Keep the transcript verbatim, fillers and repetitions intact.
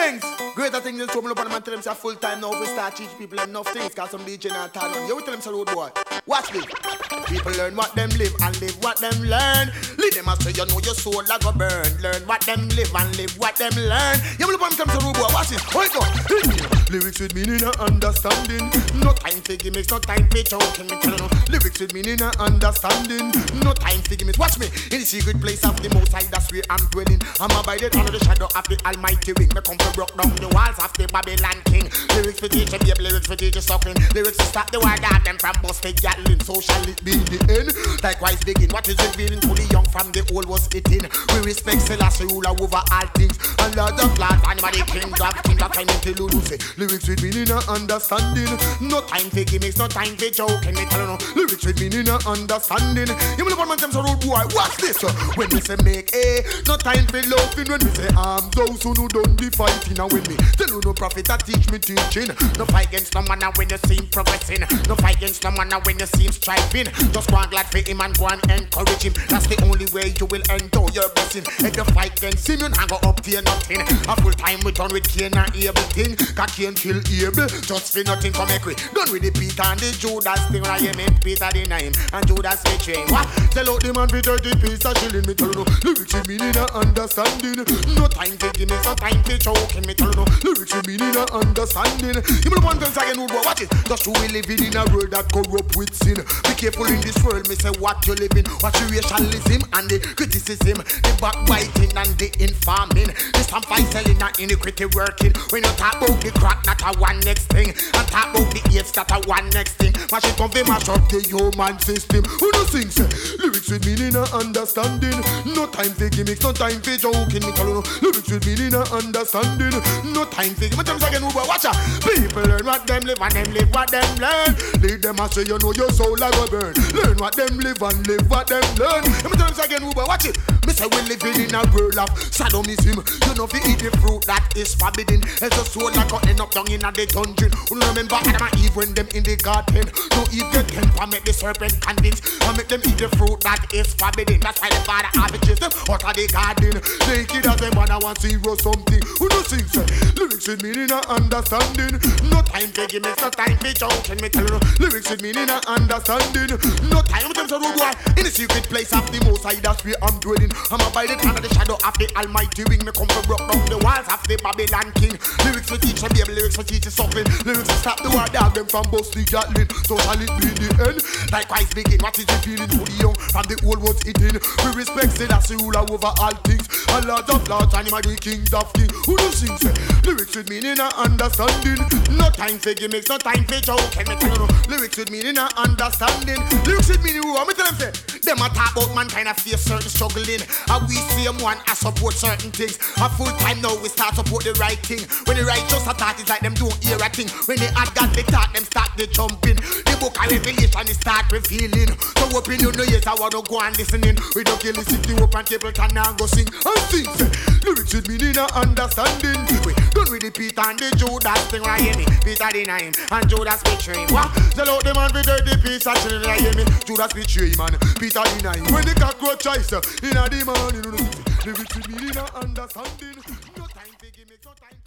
things. Greater things than trouble upon them and tell them say full time now we start teach people enough things. Cause some D J and talk on. You will tell them say road boy. Watch this. People learn what them live and live what them learn. Lead them as so you know your soul like a burn. Learn what them live and live what them learn. You will upon them say road boy. Watch this. Hold on. Lyrics with meaning and understanding. No time for gimmicks, no time for choking me. Tell you. Lyrics with meaning and understanding. No time for gimmicks. Watch me. In the secret place of the Most High, that's where I'm dwelling. I'm abided under the shadow of the Almighty wing. Me come to broke down the walls of the Babylon king. Lyrics for teacher babe, lyrics for teacher suckling. Lyrics to stop the war dog them from busted gatling. So shall it be the end. Likewise begin. What is revealing to the young from the old was eating. We respect Selassie ruler over all things. And Lord of Lords, anybody kings of kings of time until you say. Lyrics with meaning and understanding. No time for gimmicks, no time for joking. Me tell you no. Lyrics with meaning and understanding. You will upon them so road boy. Watch this. When we say make a, no time for loving. When we say arms, those who no done the fighting. And when me tell you no prophet that teach me teaching. No fight against no man when you see him progressing. No fight against no man when you see him striving. Just go and glad for him and go and encourage him. That's the only way you will enjoy your blessing. If you fight against him, you hang up to nothing. A full time we done with Cain and Abel thing. Cause Cain kill Abel just for nothing for make we done with the Peter and the Judas thing. Right, you mean Peter deny him and Judas betray him. What? Tell out the man for thirty piece of shilling. Me tell you no. Lyrics with meaning and understanding. No time for gimmicks, no time for choking. Me tell you no. Lyrics with meaning and understanding. You know one thing again, would watch it. Just we living in a world that corrupt with sin. Be careful in this world, me say what you living. Watch the racialism and the criticism, the backbiting and the infaming. The sample selling and iniquity working. When you talk about the crack, not a one next thing. And talk about the apes, that a one next thing. Mash it come to mash up the human system. Who no sing say lyrics with meaning and understanding. No time for gimmicks, no time for joking. Me tell you no. Lyrics with meaning and understanding. No time for gimmicks. Again, watch out. People learn what them live and them live what them learn. Lead them and say you know your soul like a burn. Learn what them live and live what them learn. Let me tell you again, watch it. Me say we living in a world of sadomism. You know if you eat the fruit that is forbidden. It's a soul that got end up down in a the dungeon. You remember Adam and Eve when them in the garden. No Eve get temper make the serpent convince. And make them eat the fruit that is forbidden. That's why the father have chased them out of the garden. Naked as them wanna want zero something. Who no sing say lyrics with meaning and understanding. No time for gimmicks, no time for joking. Me tell you no. Lyrics with meaning and understanding. No time with them so rude boy. In the secret place of the Most High, that's where I'm dwelling. I'm abiding under the shadow of the Almighty wing. Me come to broke down the walls of the Babylon king. Lyrics for teacher babe, lyrics for teacher suckling. Lyrics to stop the war dog them from busting gatling. So shall it be the end. Likewise begin. What is the feeling to the young from the old was eating. We respect say that's the ruler over all things. A lot of lords and him are the kings of kings. Who do sing say lyrics with meaning and understanding. No time for gimmicks, no time for joking. Me tell you no. Lyrics with meaning and understanding. Lyrics with meaning who? Me tell them say them a talk about mankind a face certain struggling. And we see them one a support certain things. A full time now we start support the right thing. When the righteous attack is like them don't hear a thing. When they add God they talk them start the jumping. The book of Revelation is start revealing. So open you know yes I wanna go and listening. We don't kill the city open table can now go sing and sing. Say, lyrics with meaning and understanding. We done with the Peter and the Judas thing right hear me. Peter deny him and Judas betray him. What? Tell out the man with the piece of children right hear me. Judas betray him and Peter deny him. When the cockroach tries in a the morning, lyrics with meaning and understanding. No time to give me, no time.